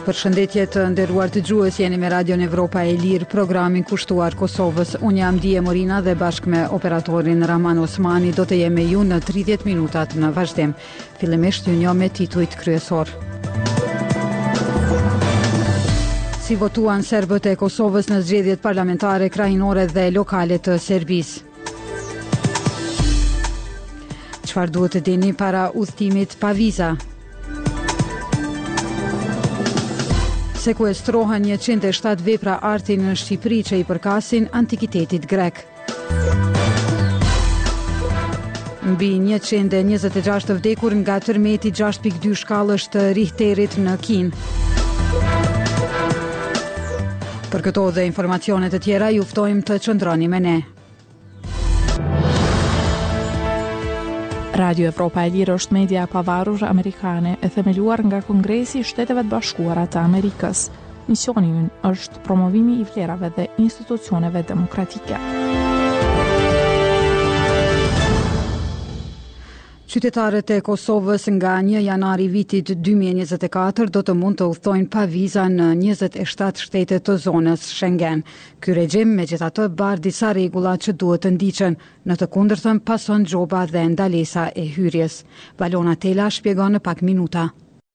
Përshëndetje të nderuar dëgjues, jeni me Radion Evropa e Lirë, programin kushtuar Kosovës. Unë jam Dije Morina dhe bashkë me operatorin Raman Osmani do të jem me ju në 30 minutat në vazhdim. Fillimisht ju njoh me titujt kryesor. Si votuan serbët e Kosovës në zgjedhjet parlamentare, krajinore dhe lokale të Serbisë. Çfarë duhet të dini para udhëtimit pa viza? Sekuestrohen 107 vepra arti në Shqipëri që i përkasin antikitetit grek. Mbi 126 vdekur nga tërmeti 6.2 shkallësh të Richterit në Kinë. Për këto dhe informacionet të tjera, ju ftojmë të qëndroni me ne. Radio Evropa e Lirë është media e pavarur amerikane e themeluar nga Kongresi i Shteteve të Bashkuara të Amerikës. Misioni i ynë është promovimi i vlerave dhe institucioneve demokratike. Qytetarët e Kosovës nga 1 janari vitit 2024 do të mund të udhtojnë pa viza në 27 shtete të zonës Schengen. Ky regjim megjithatë bar disa rregulla që duhet të ndiqen, në të kundërtën pason xhoba dhe ndalesa e hyrjes. Valona Tela shpjegon në pak minuta.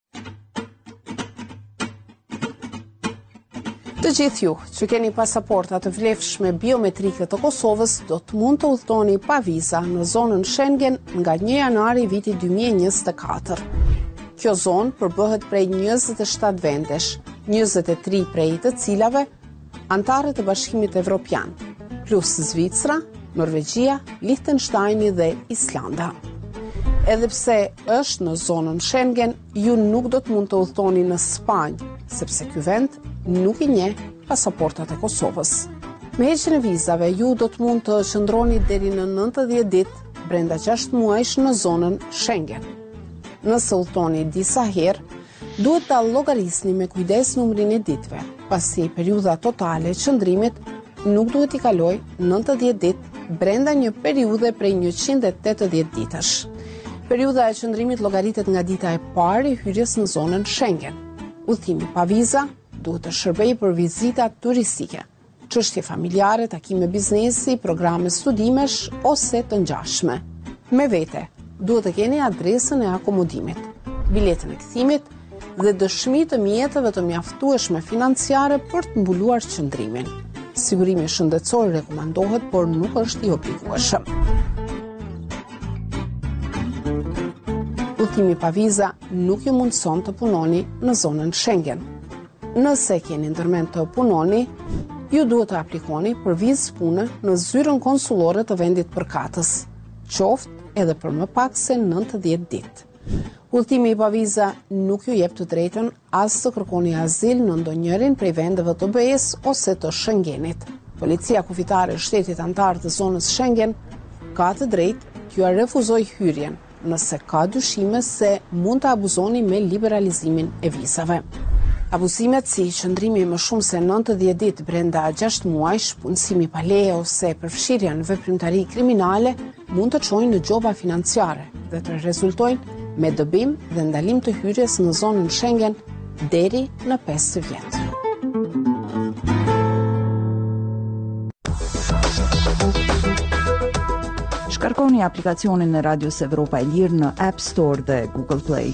Të gjithë ju që keni pasaporta të vlefshme biometrike të Kosovës do të mund të udhtoni pa viza në zonën Schengen nga 1 janari vitit 2024. Kjo zonë përbëhet prej 27 vendesh, 23 prej të cilave antarë të Bashkimit Evropian, plus Zvicra, Norvegjia, Liechtensteini dhe Islanda. Edhe pse është në zonën Schengen, ju nuk do të mund të udhtoni në Spanjë, sepse ky vend nuk i njeh pasaportat e Kosovës. Me heqjen e vizave, ju do të mund të qëndroni deri në 90 ditë brenda 6 muajsh në zonën Schengen. Nëse udhtoni disa herë, duhet ta llogarisni me kujdes numrin e ditëve, pasi periudha totale e qëndrimit nuk duhet i kalojë 90 ditë brenda një periudhe prej 180 ditësh. Periudha e qëndrimit llogaritet nga dita e parë e hyrjes në zonën Schengen. Udhtimi pa viza duhet të shërbejë për vizita turistike, çështje familjare, takime biznesi, programe studimesh ose të ngjashme. Me vete, duhet të keni adresën e akomodimit, biletën e kthimit dhe dëshmi të mjeteve të mjaftueshme financiare për të mbuluar qëndrimin. Sigurimi shëndetësor rekomandohet, por nuk është i obligueshëm. Udhtimi pa viza nuk ju mundson të punoni në zonën Schengen. Nëse keni ndërmend të punoni, ju duhet të aplikoni për vizë pune në zyrën konsullore të vendit përkatës, qoftë edhe për më pak se 90 ditë. Udhtimi pa viza nuk ju jep të drejtën as të kërkoni azil në ndonjërin prej vendeve të BE-s ose të Schengenit. Policia kufitare e shtetit antar të zonës Schengen ka të drejtë t'ju refuzojë hyrjen nëse ka dyshime se mund të abuzoni me liberalizimin e vizave. Abuzimet si qëndrimi më shumë se 90 ditë brenda 6 muajsh, punësimi pa leje ose përfshirja në veprimtari kriminale mund të çojnë në gjoba financiare dhe të rezultojnë me dëbim dhe ndalim të hyrjes në zonën Schengen deri në 5 vjet. Shkarkoni aplikacionin e Radios Evropa e Lirë në App Store dhe Google Play.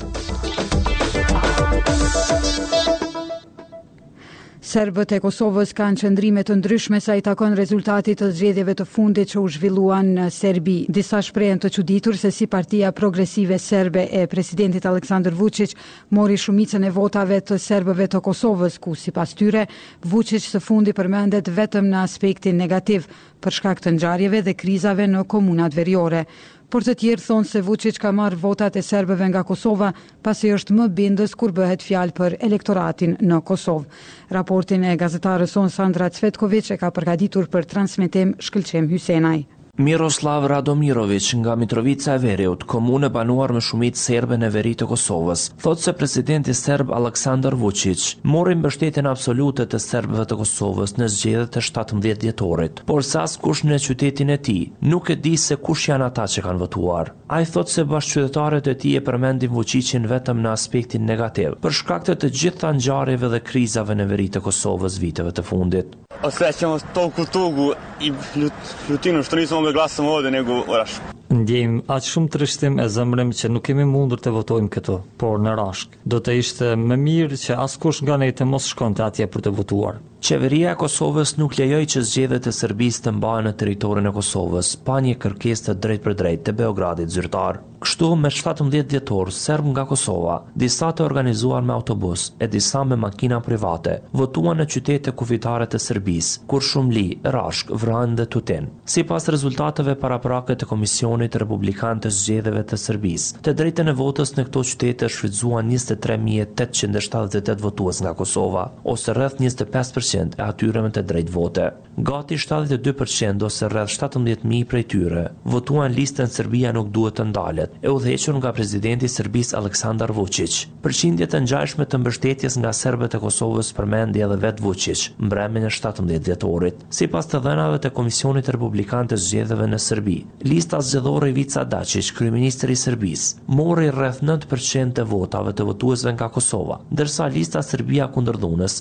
Serbët e Kosovës kanë qëndrime të ndryshme sa i takon rezultatit të zgjedhjeve të fundit që u zhvilluan në Serbi. Disa shprehen të çuditur se si Partia Progresive Serbe e presidentit Aleksandar Vučić mori shumicën e votave të serbëve të Kosovës, ku sipas tyre Vučić së fundi përmendet vetëm në aspektin negativ për shkak të ngjarjeve dhe krizave në komunat veriore. Por të tjerë thonë se Vučić ka marrë votat e serbëve nga Kosova pasi është më bindës kur bëhet fjalë për elektoratin në Kosovë. Raportin e gazetarës sonë Sandra Cvetković e ka përgatitur për transmetim Shkëlqem Hysenaj. Miroslav Radomirović nga Mitrovica e Veriut, komune banuar me shumicë serbe në veri të Kosovës, thotë se presidenti serb Aleksandar Vučić mori mbështetjen absolute të serbëve të Kosovës në zgjedhjet e 17 dhjetorit, por se askush në qytetin e tij nuk e di se kush janë ata që kanë votuar. Ai thotë se bashkëqytetarët e tij e përmendin Vučićin vetëm në aspektin negativ, për shkak të gjitha ngjarjeve dhe krizave në veri të Kosovës viteve të fundit. Osjećamo tolku tugu I ljutinu što nismo mogli glasamo ovdje nego u Rašku. Ndjejmë aq shumë trishtim e zemrëm që nuk kemi mundur të votojmë këtu, por në Rashk. Do të ishte më mirë që askush nga ne të mos shkonte atje për të votuar. Qeveria e Kosovës nuk lejoi që zgjedhjet e Serbisë të mbahen në territorin e Kosovës, pa një kërkesë të drejtpërdrejtë të Beogradit zyrtar. Kështu, me 17 dhjetor serb nga Kosova, disa të organizuar me autobus e disa me makina private, votuan në qytete kufitare të Serbisë, Kurshumli, Rashk, Vran dhe Tutin. Sipas rezultateve paraprake të Komisionit Republikan të Zgjedhjeve të Serbisë, të drejtën e votës në këto qytete shfrytzuan 23.878 votues nga Kosova, ose rreth 25% e atyre me të drejtë vote. Gati 72% ose rreth 17.000 prej tyre votuan listën Serbia nuk duhet të ndalet, e udhëhequr nga presidenti i Serbisë Aleksandar Vučić. Përqindjet e ngjashme të mbështetjes nga serbët e Kosovës përmendi edhe vet Vučić, mbrëmjen e 17 dhjetorit. Sipas të dhënave të Komisionit Republikan të Zgjedhjeve në Serbi, lista zgjedhore Ivica Dačić, kryeministri i Serbisë, mori rreth 9% të votave të votuesve nga Kosova, ndërsa lista Serbia kundërdhunës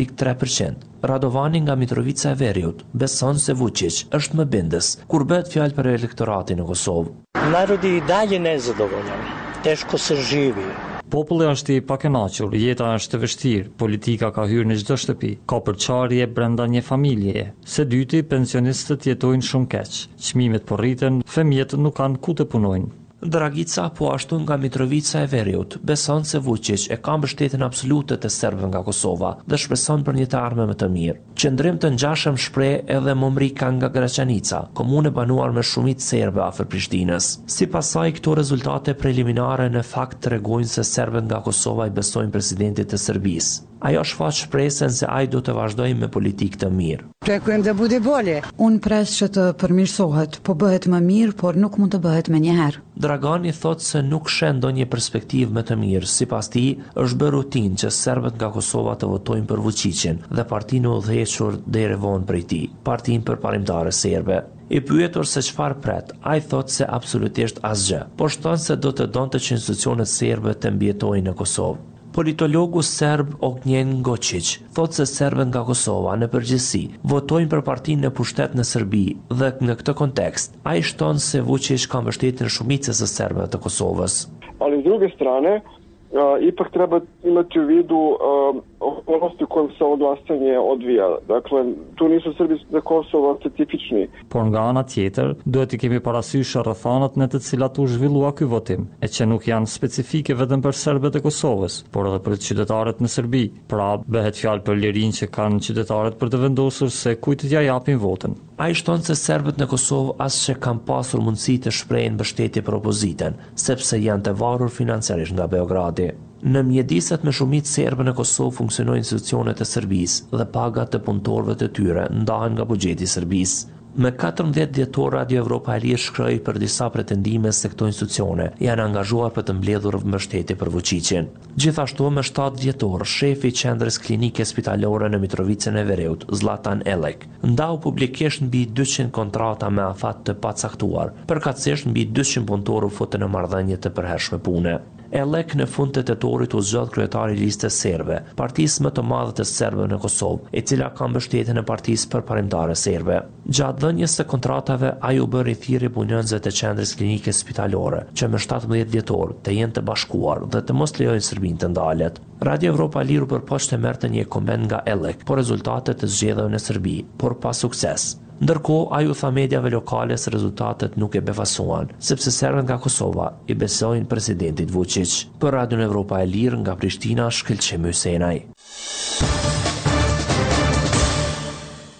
4.3%. Radovani nga Mitrovica e Veriut beson se Vučić është më bindës kur bëhet fjalë për elektoratin në Kosovë. Narodi I dalje nezadovoljan, teško se živi. Populli është I pakënaqur, jeta është e vështirë, politika ka hyrë në çdo shtëpi, ka përçarje brenda një familjeje. Së dyti, pensionistët jetojnë shumë keq, çmimet po rriten, fëmijët nuk kanë ku të punojnë. Dragica, po ashtu nga Mitrovica e Veriut, beson se Vučić e ka mbështetjen absolute të serbëve nga Kosova dhe shpreson për një të ardhme më të mirë. Qëndrim të ngjashëm shpreh edhe Momrika nga Graçanica, komune banuar me shumicë serbe afër Prishtinës. Sipas saj, këto rezultate preliminare në fakt tregojnë se serbët nga Kosova I besojnë presidentit të Serbisë. Ajo shfaq shpresën se ai do të vazhdojë me politikë të mirë. Očekujem da bude bolje. Unë pres që të përmirësohet, po bëhet më mirë, por nuk mund të bëhet më njëherë. Dragani thotë se nuk sheh ndonjë perspektivë më të mirë. Sipas tij, është bërë rutinë që serbët nga Kosova të votojnë për Vučićin dhe partinë e udhëhequr deri vonë prej tij, Partinë Përparimtare Serbe. I pyetur se çfarë pret, ai thotë se absolutisht asgjë, por shton se do të donte që institucionet serbe të mbijetojnë në Kosovë. Politologu serb Ognjen Gočić thotë se serbët nga Kosova në përgjithësi votojnë për partinë në pushtet në Serbi dhe në këtë kontekst ai shton se Vučić ka mbështetjen shumicës së serbëve të Kosovës. Ali s druge strane, ipak treba imati u vidu okolnosti u kojem se ovo glasanje odvija. Dakle, tu nisu Srbi dhe Kosova specifični. Por nga ana tjetër, duhet I kemi parasysh rrethanat në të cilat u zhvillua ky votim, e që nuk janë specifike vetëm për serbët e Kosovës, por edhe për qytetarët në Serbi. Pra, bëhet fjalë për lirinë që kanë qytetarët për të vendosur se kujt t'ia japin votën. Ai shton se serbët në Kosovë asgjë kanë pasur mundësi të shprehin mbështetje për opozitën, sepse janë të varur financiarisht nga Beogradi. Në mjediset me shumicë serbe në Kosovë funksionojnë institucionet e Serbisë dhe pagat të punëtorëve të tyre ndahen nga buxheti I Serbisë. Me 14 dhjetor Radio Evropa e Lirë shkroi për disa pretendime se këto institucione janë angazhuar për të mbledhur mbështetje për Vučićin. Gjithashtu me 7 dhjetor, shefi I qendrës klinike spitalore në Mitrovicën e Veriut, Zlatan Elek, ndau publikisht mbi 200 kontrata me afat të pacaktuar, përkatësisht mbi 200 punëtorë u futën në marrëdhënie të përhershme pune. Elek në fund të tetorit u zgjodh kryetari I listës serbe, partisë më të madhe të serbëve në Kosovë, e cila ka mbështetjen e Partisë Përparimtare Serbe. Gjatë dhënies së kontratave, ai u bëri thirrje punonjësve të qendrës klinike spitalore, që me 17 dhjetor të jenë të bashkuar dhe të mos lejojnë Serbinë të ndalet. Radio Evropa Liru përpoqte merrte një koment nga Elek për rezultatet të zgjedhjeve në Serbi, por pa sukses. Ndërkohë, ai u tha mediave lokale se rezultatet nuk e befasuan, sepse serbët nga Kosova I besojnë presidentit Vučić. Për Radio Evropa e Lirë nga Prishtina, Shkëlqim Hysenaj.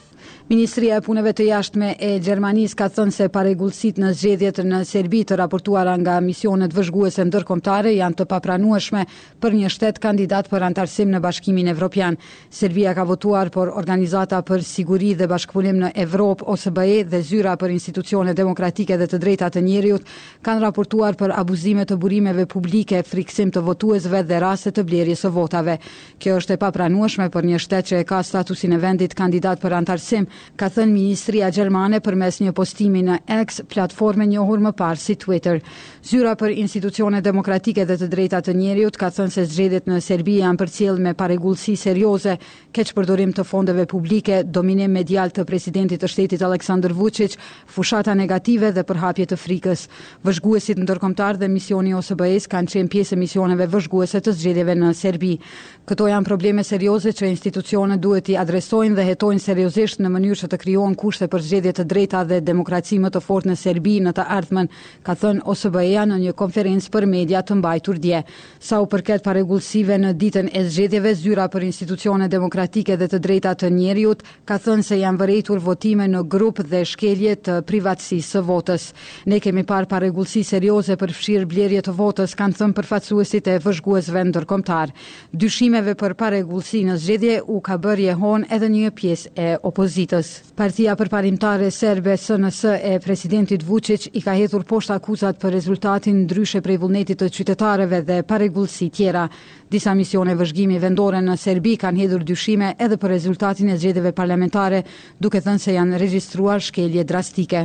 Ministria e Punëve të Jashtme e Gjermanisë ka thënë se parregullësitë në zgjedhjet në Serbi të raportuara nga misionet vëzhguese ndërkombëtare janë të papranueshme për një shtet kandidat për antarësim në Bashkimin Evropian. Serbia ka votuar por Organizata për Siguri dhe Bashkëpunim në Evropë OSBE dhe zyra për institucione demokratike dhe të drejta të njerëzit kanë raportuar për abuzime të burimeve publike, friksim të votuesve dhe raste të blerjes së votave. Kjo është e papranueshme për një shtet që e ka statusin e vendit kandidat për antarësim, ka thënë Ministria Gjermane përmes një postimi në X, platforme njohur më parë si Twitter. Zyra për institucione demokratike dhe të drejta të njerëzit ka thënë se zgjedhjet në Serbi janë përcjellë me parregullsi serioze, keqpërdorim të fondeve publike, dominim medial të presidentit të shtetit Aleksandar Vučić, fushata negative dhe përhapje të frikës. Vëzhguesit ndërkombëtar dhe misioni OSBE-s kanë qenë pjesë e misioneve vëzhguese të zgjedhjeve në Serbi. Këto janë probleme serioze që institucionet duhet i adresojnë dhe hetojnë seriozisht në mënyrë që të krijohen kushte për zgjedhje të drejta dhe demokraci më të fortë në Serbi në të ardhmen, ka thënë OSBE-ja në një konferencë për media të mbajtur dje. Sa u përket parregullsive në ditën e zgjedhjeve, zyra për institucione demokratike dhe të drejta të njerëzit ka thënë se janë vërejtur votime në grup dhe shkelje të privatësisë së votës. Ne kemi parë parregullsi serioze për fshirë blerje të votës, kanë thënë përfaqësuesit e vëzhguesve ndërkombëtar. Dyshimeve për parregullsi në zgjedhje u ka bërë jehon edhe një pjesë e opozitës. Partia përparimtare serbe SNS e presidentit Vučić i ka hedhur poshtë akuzat për rezultatin ndryshe prej vullnetit të qytetarëve dhe parregullsi tjera. Disa misione vëzhgimi vendore në Serbi kanë hedhur dyshime edhe për rezultatin e zgjedhjeve parlamentare, duke thënë se janë regjistruar shkelje drastike.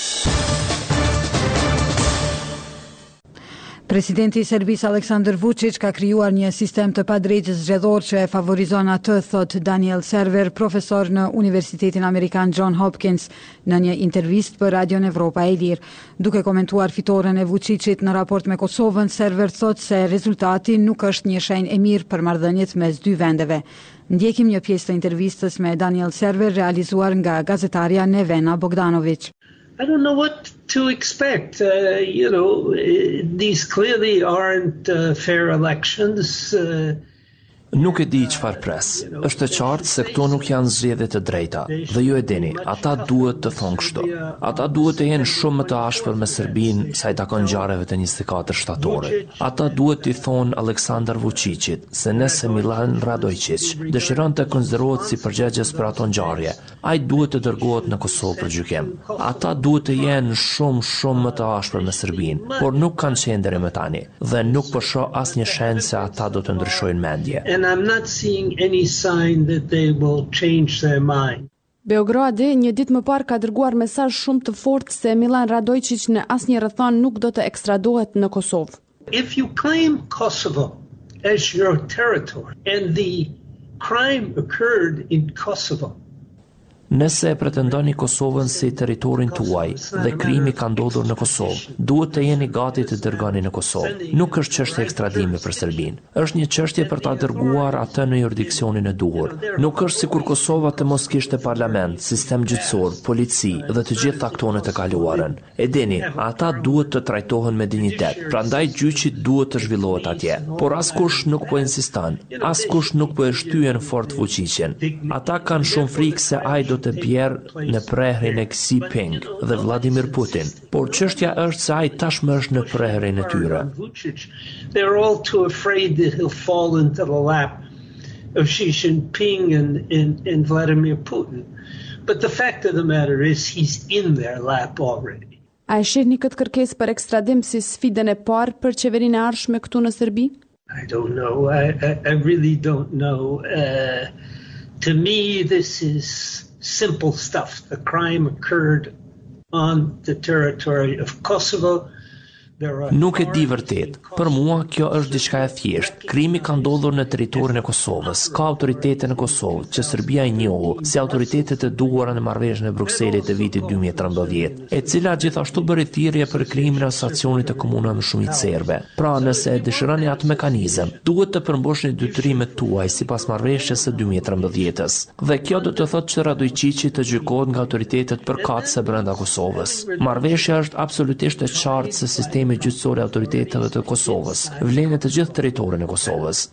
Presidenti i Serbisë Aleksandar Vučić ka krijuar një sistem të padrejtës zgjedhor që e favorizon atë, thot Daniel Server, profesor në Universitetin Amerikan John Hopkins, në një intervistë për Radion Evropa e Lirë. Duke komentuar fitoren e Vučićit në raport me Kosovën, Server thot se rezultati nuk është një shenjë e mirë për marrëdhëniet mes dy vendeve. Ndjekim një pjesë të intervistës me Daniel Server realizuar nga gazetarja Nevena Bogdanović. I don't know what to expect. These clearly aren't fair elections. Nuk e di çfarë pres. Është e qartë se këto nuk janë zgjedhje të drejta. Dhe ju e dini, ata duhet të thonë kështu. Ata duhet të jenë shumë më të ashpër me Serbinë sa i takon ngjarjeve të 24 shtatorit. Ata duhet t'i thonë Aleksandar Vučićit se nëse Milan Radojčić dëshiron të konsiderohet si përgjegjës për ato ngjarje, ai duhet të dërgohet në Kosovë për gjykim. Ata duhet të jenë shumë më të ashpër me Serbinë, por nuk kanë qenë deri më tani dhe nuk po shoh asnjë shenjë se ata do të ndryshojnë mendje. And I'm not seeing any sign that they will change their mind. Beogradi një ditë më parë ka dërguar mesazh shumë të fortë se Milan Radojčić në asnjë rrethon nuk do të ekstradohet në Kosovë. If you claim Kosovo as your territory and the crime occurred in Kosovo, Nëse e pretendoni Kosovën si territorin tuaj dhe krimi ka ndodhur në Kosovë, duhet të jeni gati të dërgoni në Kosovë. Nuk është çështje ekstradimi për Serbinë. Është një çështje për ta dërguar atë në jurisdiksionin e duhur. Nuk është sikur Kosova të mos kishte parlament, sistem gjyqësor, polici dhe të gjithë aktonet e kaluarën. E dini, ata duhet të trajtohen me dinjitet. Prandaj gjyqi duhet të zhvillohet atje. Por askush nuk po insiston. Askush nuk po e shtyen fort Vučićin. Ata kanë shumë frikë se ai do të bjerë në prehrin e Xi Jinping dhe Vladimir Putin, por çështja është se ai tashmë është në prehrin e tyre. They're all too afraid that he'll fall into the lap of Xi Jinping and Vladimir Putin. But the fact of the matter is he's in their lap already. A e shihni këtë kërkesë për ekstradim si sfidën e parë për qeverinë e ardhshme këtu në Serbi? I don't know. I really don't know. To me, this is simple stuff. The crime occurred on the territory of Kosovo. Nuk e di vërtet. Për mua kjo është diçka e thjeshtë. Krimi ka ndodhur në territorin e Kosovës. Ka autoritete në Kosovë që Serbia i njohu si autoritetet e duhura në marrëveshjen e Brukselit të vitit 2013, e cila gjithashtu bëri thirrje për krimin e asocionit të komunave me shumicë serbe. Pra, nëse dëshironi atë mekanizëm, duhet të përmbushni detyrimet tuaj sipas marrëveshjes së 2013-s. Dhe kjo do të thotë që Radojčići të gjykohet nga autoritetet përkatëse brenda Kosovës. Marrëveshja është absolutisht e qartë se sistemi gjyqësor i autoriteteve të Kosovës vlen të gjithë territorin e Kosovës.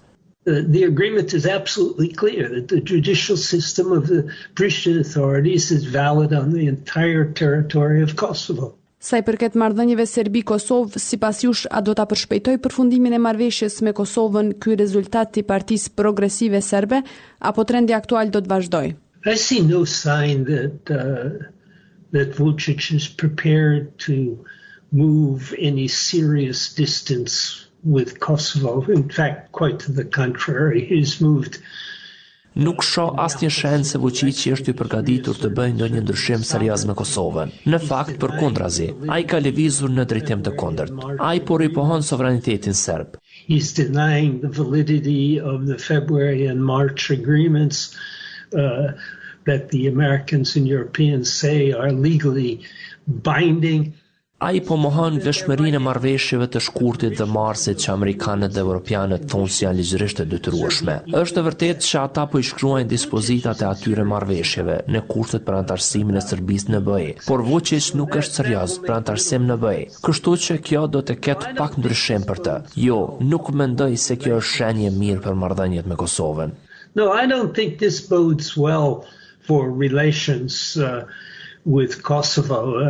The agreement is absolutely clear that the judicial system of the Prishtina authorities is valid on the entire territory of Kosovo. Sa i përket marrëdhënieve Serbi-Kosovë, sipas jush, a do ta përshpejtoj përfundimin e marrëveshjes me Kosovën ky rezultat i Partisë Progresive Serbe, apo trendi aktual do të vazhdojë? I see no sign that Vučić is prepared to move any serious distance with Kosovo. In fact, quite to the contrary, he's moved. Nuk shoh asnjë shenjë se Vučići është i përgatitur të bëjë ndonjë ndryshim serioz me Kosovën. Në fakt, përkundrazi, ai ka lëvizur në drejtim të kundërt. Ai po ripohon sovranitetin serb. He's denying the validity of the February and March agreements that the Americans and Europeans say are legally binding. Ai po mohon veshmërinë e marrëveshjeve të shkurtit dhe marsit që amerikanët dhe europianët thonë se janë ligjërisht të detyrueshme. Është e vërtetë që ata po i shkruajnë dispozitat e atyre marrëveshjeve në kushtet për antarësimin e Serbisë në BE, por Vučić nuk është serioz për antarësim në BE. Kështu që kjo do të ketë pak ndryshim për të. Jo, nuk mendoj se kjo është shenjë e mirë për marrëdhëniet me Kosovën. No, I don't think this bodes well for relations with Kosovo.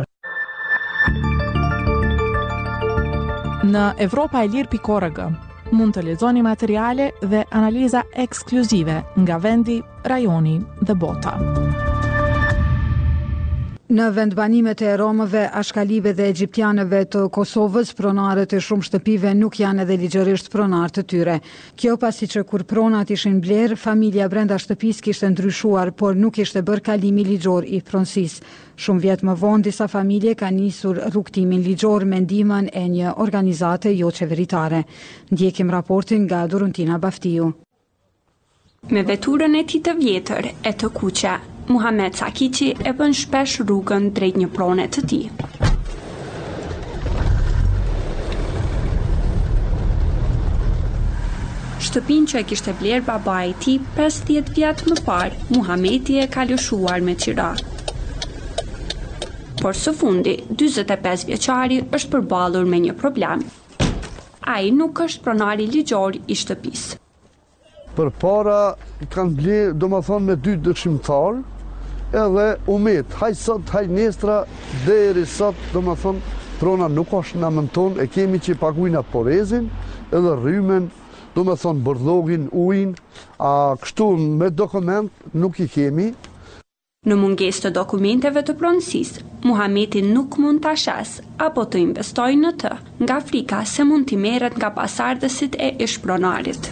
Në Evropa-e-Lirë.org mund të lexoni materiale dhe analiza ekskluzive nga vendi, rajoni dhe bota. Në vendbanimet e romëve, ashkalive dhe egjiptianëve të Kosovës, pronarët e shumë shtëpive nuk janë edhe ligjërisht pronar të tyre. Kjo pasi që kur pronat ishin bler, familja brenda shtëpisë kishte ndryshuar, por nuk ishte bërë kalimi ligjor i pronësisë. Shumë vjet më vonë disa familje kanë nisur rrugtimin ligjor me ndihmën e një organizate jo qeveritare. Ndjekim raportin nga Duruntina Baftiu. Me veturën e tij të vjetër e të kuqe, Muhamet Sakiqi e bën shpesh rrugën drejt një prone të tij. Shtëpinë që e kishte bler babai i tij 50 vjet më parë, Muhameti e ka lëshuar me qira. Por së fundi, 45 vjeçari është përballur me një problem. Ai nuk është pronari ligjor i shtëpisë. Për para kanë ble, do më thonë, me 2 dëshimtar, edhe umet, haj sot, haj nestra, deri sot, do më thonë, prona nuk është në amën tonë, e kemi që paguina porezin, edhe rrymen, do më thonë, bërlogin, ujin, a kështu me dokument nuk i kemi. Në mungesë të dokumenteve të pronësisë, Muhameti nuk mund ta shes apo të investojë në të, nga frika se mund t'i merret nga pasardhësit e ish-pronarit.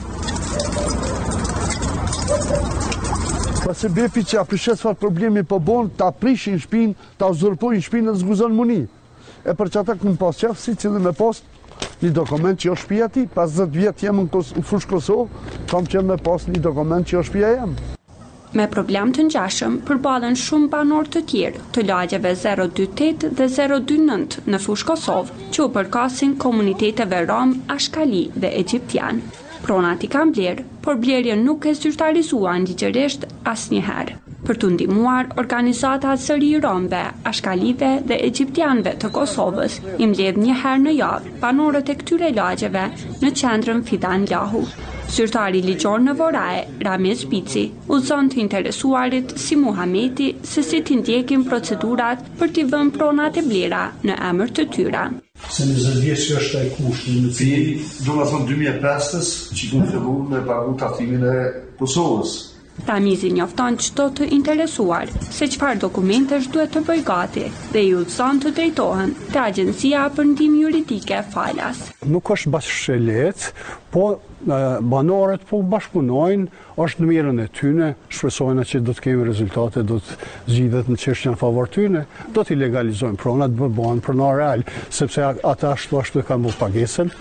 Pasi bepi që aprishet çfarë problemi po bon, ta prishin shpinë, ta uzurpojnë shpinë dhe zguzon muni. E për që ata këmë pas qef, si cilë me pas një dokument që jo shpia ti, pas 10 vjetë jem në fush Kosovë, kam që me pas një dokument që jo shpia jem. Me problem të ngjashëm përballen shumë banor të tjerë të lagjeve 028 dhe 029 në fush Kosovë, që u përkasin komuniteteve rom, ashkali dhe egjiptian. Pronat i kanë blerë, por blerja nuk e zyrtarizuan ligjërisht asnjëherë. Për të ndihmuar organizatat sëri romëve, ashkalive dhe egjiptianëve të Kosovës, i mbledh një herë në javë banorët e këtyre lagjeve në qendrën Fidan Lahu. Zyrtari ligjor në Voraje, Ramiz Bici, udhëzon të interesuarit si Muhameti se si t'i ndjekin procedurat për t'i vënë pronat e blera në emër të tyre. Se 20 vjeç që është ai kushti në fili, do të thonë 2005 që do të fillojmë me pagu tatimin e Kosovës. Ramizi njofton çdo të interesuar se çfarë dokumentesh duhet të bëj gati dhe i udhëzon të drejtohen te Agjencia për Ndihmë Juridike Falas. Nuk është bashkë lehtë, po banorët po bashkëpunojnë, është në mirën e tyne, shpresojnë që do të kemi rezultate, do të zgjidhet në çështjen në favor tyne, do t'i legalizojnë pronat, do bëhen pronar real, sepse ata ashtu e kanë bërë pagesën.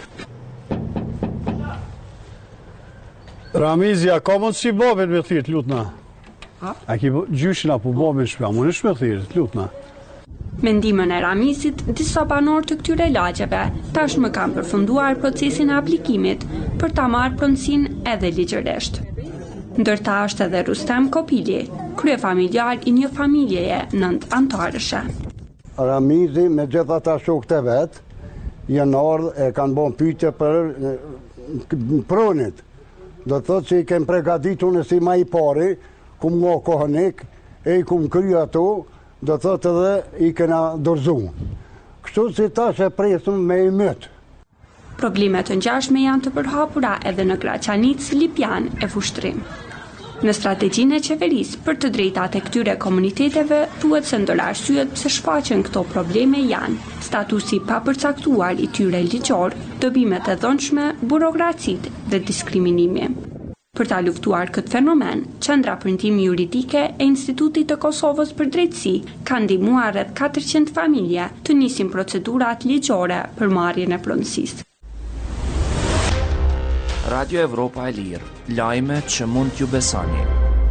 Ramizja, ka mund si babin me thirë, lutna? A ki gjyshin apo babin shpja, mund është me thirë, lutna? Me ndihmën e Ramizit, disa banor të këtyre lagjeve tashmë kanë përfunduar procesin e aplikimit për ta marrë pronësinë edhe ligjërisht. Ndërta është edhe Rustem Kopili, kryefamiljar i një familjeje 9 antarëshe. Ramizi me gjitha ta shokët e vetë, janë ardhë e kanë bon pyetje për pronit. do të thotë që i kem përgatitur në si ma i pari, kum nga kohanik, e i kum kry ato, do të thotë edhe i kena dorëzu. Kështu si tash e presëm me i mëtë. Problemet të ngjashme janë të përhapura edhe në Graçanic, Lipjan e Fushtrim. Në strategjinë e qeverisë për të drejtat e këtyre komuniteteve, thuhet se ndër arsyet pse shfaqen këto probleme janë statusi pa përcaktuar i tyre ligjor, dobimet e dhunshme, burokracitë dhe diskriminimi. Për ta luftuar këtë fenomen, Qendra për Ndihmë Juridike e Institutit të Kosovës për Drejtësi ka ndihmuar rreth 400 familje të nisin procedurat ligjore për marrjen e pronësisë. Radio Evropa e Lirë, lajme që mund t'ju besoni.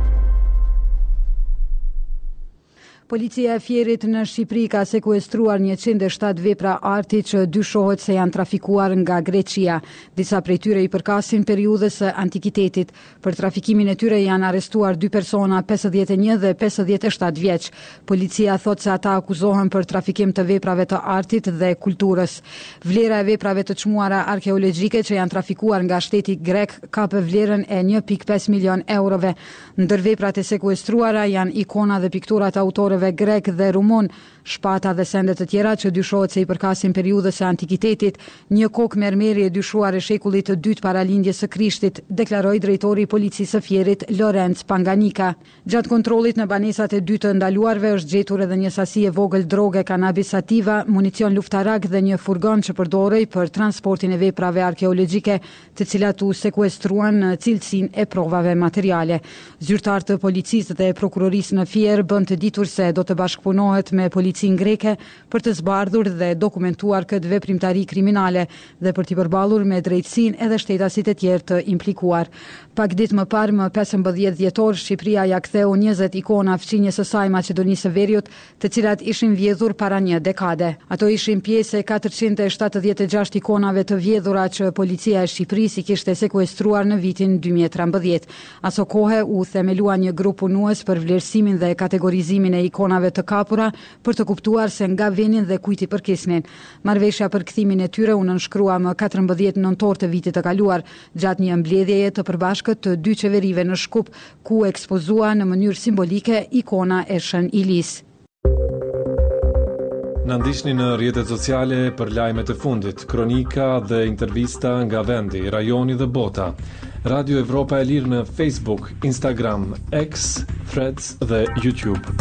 Policia e Fierit në Shqipëri ka sekuestruar 107 vepra arti që dyshohet se janë trafikuar nga Greqia. Disa prej tyre i përkasin periudhës së antikitetit. Për trafikimin e tyre janë arrestuar 2 persona, 51 dhe 57 vjeç. Policia thot se ata akuzohen për trafikim të veprave të artit dhe kulturës. Vlera e veprave të çmuara arkeologjike që janë trafikuar nga shteti grek ka për vlerën e 1.5 milion eurove. Ndër veprat e sekuestruara janë ikona dhe pikturat autorëve grek dhe rumun, shpata dhe sende të tjera që dyshohet se i përkasin periudhës së antikitetit, një kokë mermeri e dyshuar e shekullit të dytë para lindjes së Krishtit, deklaroi drejtori i policisë së Fierit Lorenz Panganika. Gjatë kontrollit në banesat e dy të ndaluarve është gjetur edhe një sasi e vogël droge kanabis sativa, municion luftarak dhe një furgon që përdorej për transportin e veprave arkeologjike, të cilat u sekuestruan në cilësinë e provave materiale. Zyrtar të policisë dhe prokurorisë në Fier bën të ditur se do të bashkëpunohet me policinë greke për të zbardhur dhe dokumentuar këtë veprimtari kriminale dhe për t'i përballur me drejtësinë edhe shtetasit e tjerë të implikuar. Pak ditë më parë, më 15 dhjetor, Shqipëria ja ktheu 20 ikona fqinjes së saj Maqedonisë së Veriut, të cilat ishin vjedhur para një dekade. Ato ishin pjesë e 476 ikonave të vjedhura që policia e Shqipërisë i kishte sekuestruar në vitin 2013. Aso kohe u themelua një grup punues për vlerësimin dhe kategorizimin e ikonave të kapura për të kuptuar se nga vinin dhe kujt i përkisnin. Marrëveshja për kthimin e tyre u nënshkrua më 14 nëntor të vitit të kaluar, gjatë një mbledhjeje të përbashkët të dy qeverive në Shkup, ku ekspozua në mënyrë simbolike ikona e Shën Ilis. Na ndiqni në rrjetet sociale për lajmet e fundit, kronika dhe intervista nga vendi, rajoni dhe bota. Radio Evropa e Lirë në Facebook, Instagram, X, Threads dhe YouTube.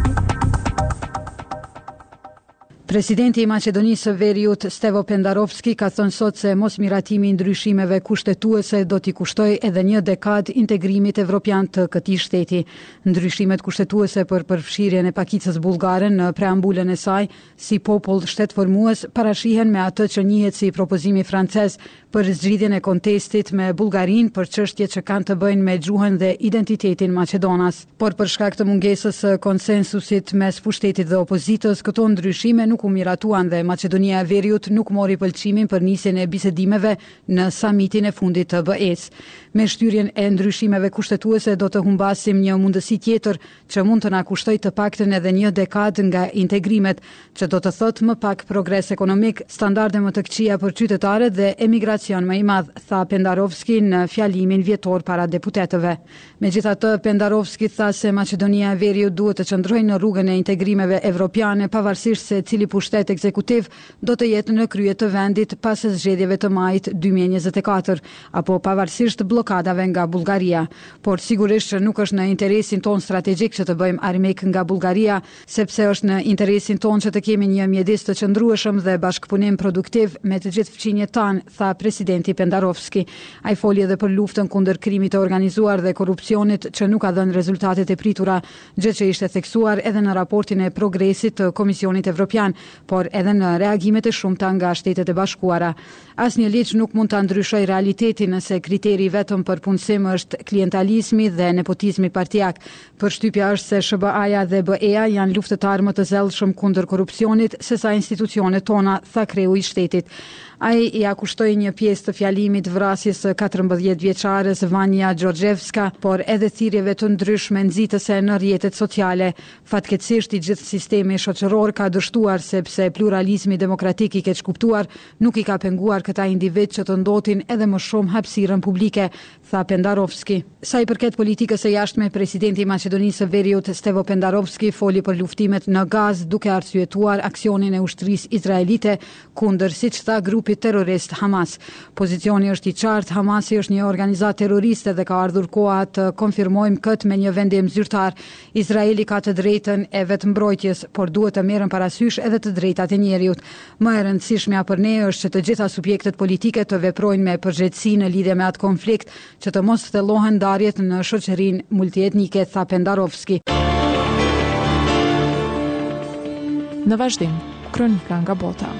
Presidenti i Maqedonisë së Veriut, Stevo Pendarovski, ka thënë sot se mosmiratimi i ndryshimeve kushtetuese do t'i kushtojë edhe një dekadë integrimit evropian të këtij shteti. Ndryshimet kushtetuese për përfshirjen e pakicës bullgare në preambulën e saj si popull shtetformues parashihen me atë që njihet si propozimi francez për zgjidhjen e kontestit me Bullgarinë për çështjet që kanë të bëjnë me gjuhën dhe identitetin maqedonas. Por për shkak të mungesës së konsensusit mes pushtetit dhe opozitës, këto ndryshime nuk u miratuan dhe Maqedonia e Veriut nuk mori pëlqimin për nisjen e bisedimeve në samitin e fundit të BE-s. Me shtyrjen e ndryshimeve kushtetuese do të humbasim një mundësi tjetër që mund të na kushtojë të paktën edhe një dekadë nga integrimet, që do të thotë më pak progres ekonomik, standarde më të këqija për qytetarët dhe emigracion më i madh, tha Pendarovski në fjalimin vjetor para deputetëve. Megjithatë, Pendarovski tha se Maqedonia e Veriut duhet të qëndrojë në rrugën e integrimeve evropiane pavarësisht se cili pushtet ekzekutiv do të jetë në krye të vendit pas zgjedhjeve të majit 2024, apo pavarësisht blokadave nga Bullgaria. Por sigurisht që nuk është në interesin ton strategjik që të bëjmë armik nga Bullgaria, sepse është në interesin ton që të kemi një mjedis të qëndrueshëm dhe bashkëpunim produktiv me të gjithë fqinjet tanë, tha presidenti Pendarovski. Ai foli edhe për luftën kundër krimit të organizuar dhe korrupsionit që nuk ka dhënë rezultatet e pritura, gjë që ishte theksuar edhe në raportin e progresit të Komisionit Evropian, por edhe në reagimet e shumta nga Shtetet e Bashkuara. Asnjë ligj nuk mund ta ndryshojë realitetin nëse kriteri vetëm për punësim është klientalizmi dhe nepotizmi partijak. Përshtypja është se SBA-ja dhe BE-ja janë luftëtarë më të zellshëm kundër korrupsionit sesa institucionet tona, tha kreu i shtetit. Ai ja kushtoi një pjesë të fjalimit vrasjes së 14 vjeçares Vanja Gjorgjevska, por edhe thirrjeve të ndryshme nxitëse në rrjetet sociale. Fatkeqësisht i gjithë sistemi shoqëror ka dështuar sepse pluralizmi demokratik i keq kuptuar nuk i ka penguar këta individ që të ndotin edhe më shumë hapësirën publike, tha Pendarovski. Sa i përket politikës së jashtme, presidenti i Maqedonisë së Veriut Stevo Pendarovski foli për luftimet në Gazë duke arsyetuar aksionin e ushtrisë izraelite kundër, siç tha, grupit terrorist Hamas. Pozicioni është i qartë, Hamasi është një organizatë terroriste dhe ka ardhur koha të konfirmojmë këtë me një vendim zyrtar. Izraeli ka të drejtën e vetëmbrojtjes, por duhet të merren parasysh edhe të drejtat e njerëzit. Më e rëndësishmja për ne është që të gjitha subjektet politike të veprojnë me përgjegjësi në lidhje me atë konflikt, që të mos thellohen ndarjet në shoqërinë multietnike, tha Pendarovski. Në vazhdim, kronika nga bota.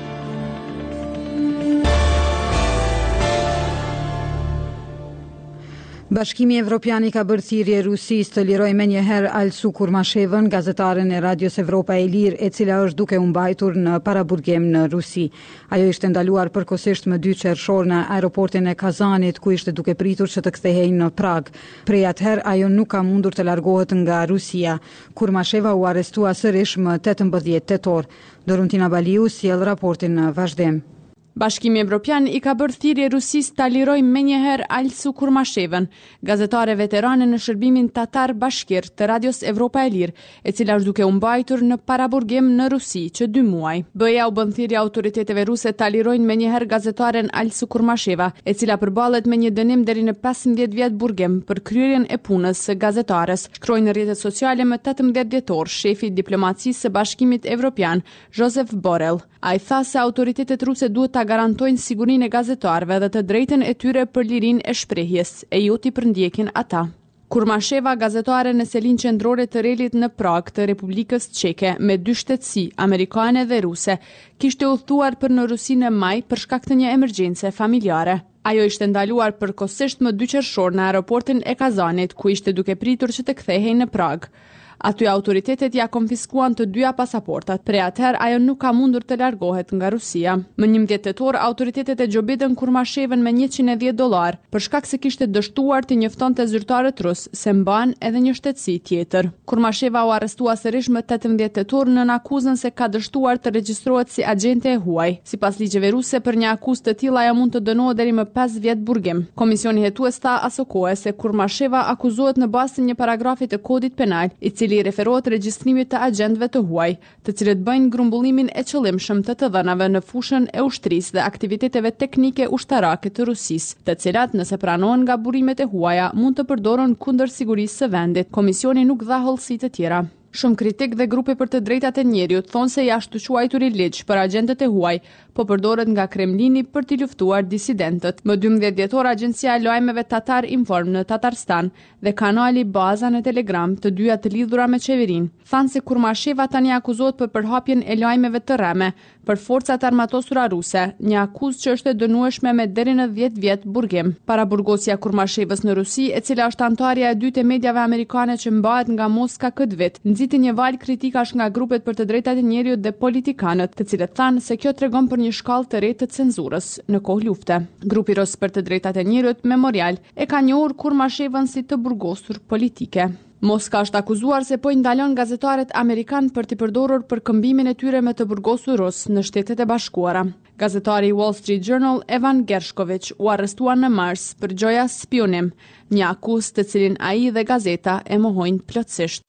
Bashkimi Evropian i ka bërë thirrje Rusisë të lirojë menjëherë Alsu Kurmashevën, gazetaren e Radios Evropa e Lirë, e cila është duke u mbajtur në paraburgim në Rusi. Ajo ishte ndaluar përkohësisht më 2 qershor në aeroportin e Kazanit, ku ishte duke pritur që të kthehej në Prag. Prej atëherë ajo nuk ka mundur të largohet nga Rusia. Kurmasheva u arrestua sërish më 18 tetor. Doruntina Baliu sjell raportin në vazhdim. Bashkimi Evropian i ka bërë thirrje Rusisë ta lirojë menjëherë Alsu Kurmashevën, gazetare veterane në shërbimin tatar bashkir të Radios Evropa e Lirë, e cila është duke u mbajtur në paraburgim në Rusi që 2 muaj. BE-ja u bën thirrje autoriteteve ruse ta lirojnë menjëherë gazetaren Alsu Kurmasheva, e cila përballet me një dënim deri në 15 vjet burgim për kryerjen e punës së gazetares, shkroi në rrjetet sociale më 18 dhjetor shefi i diplomacisë së Bashkimit Evropian, Josep Borrell. Ai tha se autoritetet ruse duhet ta garantojnë sigurinë e gazetarëve dhe të drejtën e tyre për lirinë e shprehjes, e jo t'i përndjekin ata. Kurmasheva, gazetare në selin qendrore të relit në Prag të Republikës Çeke me 2 shtetësi, amerikane dhe ruse, kishte udhëtuar për në Rusi në maj për shkak të një emergjence familjare. Ajo ishte ndaluar përkohësisht më 2 qershor në aeroportin e Kazanit, ku ishte duke pritur që të kthehej në Prag. Aty autoritetet ja konfiskuan të 2 pasaportat. Prej atëherë ajo nuk ka mundur të largohet nga Rusia. Më 11 tetor autoritetet e gjobitën Kurmashevën me $110 për shkak se kishte dështuar të njoftonte zyrtarët rus se mban edhe një shtetësi tjetër. Kurmasheva u arrestua sërish më 18 tetor në akuzën se ka dështuar të regjistrohet si agente e huaj. Sipas ligjeve ruse, për një akuzë të tillë ajo mund të dënohet deri më 5 vjet burgim. Komisioni hetues tha asokohe se Kurmasheva akuzohet në bazë të një paragrafi të kodit penal, i cili referohet regjistrimit të agjentëve të huaj, të cilët bëjnë grumbullimin e qëllimshëm të dhënave në fushën e ushtrisë dhe aktiviteteve teknike ushtarake të Rusisë, të cilat nëse pranohen nga burimet e huaja mund të përdoren kundër sigurisë së vendit. Komisioni nuk dha hollësi të tjera. Shumë kritik dhe grupe për të drejtat e njerëzit thonë se jashtë të quajtur i ligj për agjentët e huaj po përdoret nga Kremlini për t'i luftuar disidentët. Më 12 dhjetor agjencia e lajmeve Tatar Inform në Tatarstan dhe kanali Baza në Telegram, të dyja të lidhura me qeverinë, thanë se Kurmasheva tani akuzohet për përhapjen e lajmeve të rreme për forcat armatosura ruse, një akuzë që është e dënueshme me deri në 10 vjet burgim. Paraburgosja Kurmashevës në Rusi, e cila është anëtarja e dytë e mediave amerikane që mbahet nga Moska këtë vit, nxiti një val kritikash nga grupet për të drejtat e njerëzit dhe politikanët, të cilët thanë se kjo tregon për një shkallë të re të cenzurës në kohë lufte. Grupi Ros për të drejtat e njerëzit Memorial e ka njohur Kurmashevën si të burgosur politike. Moska është akuzuar se po i ndalon gazetaret amerikan për t'i përdorur për këmbimin e tyre me të burgosur rus në Shtetet e Bashkuara. Gazetari i Wall Street Journal Evan Gershkovich u arrestua në mars për gjoja spionim, një akuzë të cilin ai dhe gazeta e mohojnë plotësisht.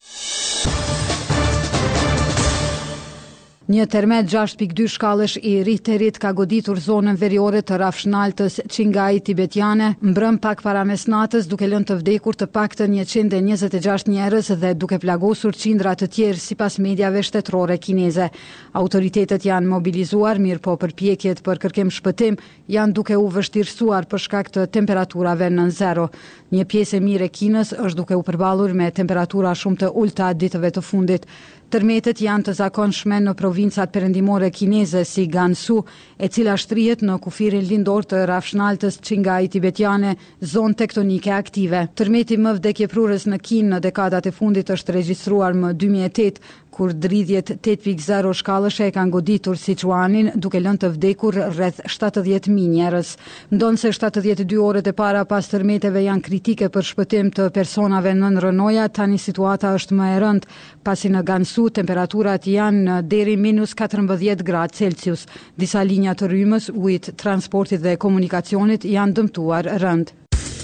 Një termet 6.2 shkallësh i Richterit ka goditur zonën veriore të rafshnaltës Qinghai tibetiane mbrëm pak para mesnatës, duke lënë të vdekur të paktën 126 njerëz dhe duke plagosur qindra të tjerë sipas mediave shtetërore kineze. Autoritetet janë mobilizuar, mirë po përpjekjet për kërkim shpëtim janë duke u vështirësuar për shkak të temperaturave nën zero. Një pjesë e mirë e Kinës është duke u përballur me temperatura shumë të ulta ditëve të fundit. Tërmetet janë të zakonshme në provincat perëndimore kineze si Gansu, e cila shtrihet në kufirin lindor të rafshnaltës Qinghai tibetiane, zonë tektonike aktive. Tërmeti më vdekjeprurës në Kinë në dekadat e fundit është regjistruar më 2008, kur dridhjet 8.0 shkallëshe e kanë goditur Sichuanin, duke lënë të vdekur rreth 70.000 njerëz. Ndonse 72 orët e para pas tërmeteve janë kritike për shpëtim të personave nën rënoja, tani situata është më e rëndë, pasi në Gansu temperaturat janë deri minus 14 gradë Celsius. Disa linja të rrymës, ujit, transportit dhe komunikacionit janë dëmtuar rënd.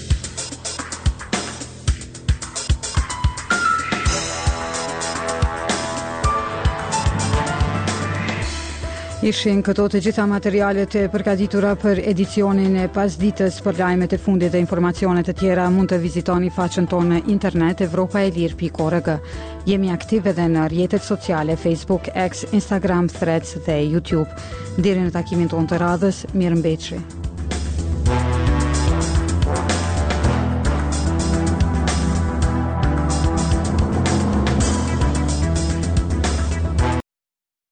Ishin këto të gjitha materialet e përgatitura për edicionin e pasditës. Për lajmet e fundit dhe informacionet e tjera mund të vizitoni faqen tonë në internet evropaelir.org. Jemi aktiv edhe në rrjetet sociale Facebook, X, Instagram, Threads dhe YouTube. Deri në takimin tonë të radhës, mirëmbëjtje.